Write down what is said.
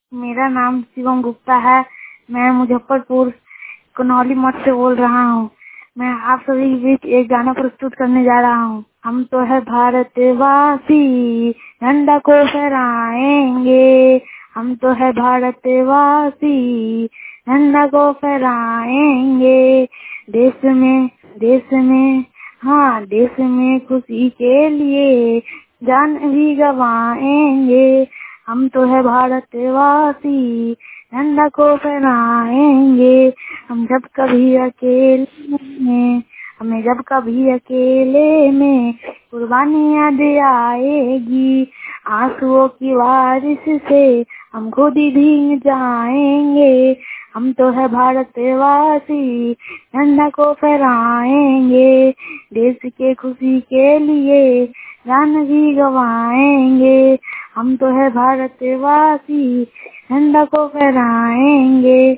मेरा नाम शिवम गुप्ता है। मैं मुजफ्फरपुर कनौली मठ से बोल रहा हूँ। मैं आप सभी के बीच एक गाना प्रस्तुत करने जा रहा हूँ। हम तो है भारतवासी, झंडा को फहराएंगे। हम तो है भारतवासी, झंडा को फहराएंगे। देश में हाँ, देश में खुशी के लिए जान भी गवाएंगे। हम तो है भारतवासी, झंडा को फहराएंगे। हमें जब कभी अकेले में कुर्बानी याद आएगी, आंसुओं की बारिश से हम खुद ही भीग जाएंगे। हम तो है भारतवासी, झंडा को फहराएंगे। देश के खुशी के लिए जान भी गवाएंगे। हम तो है भारतवासी, झंडा को फहराएंगे।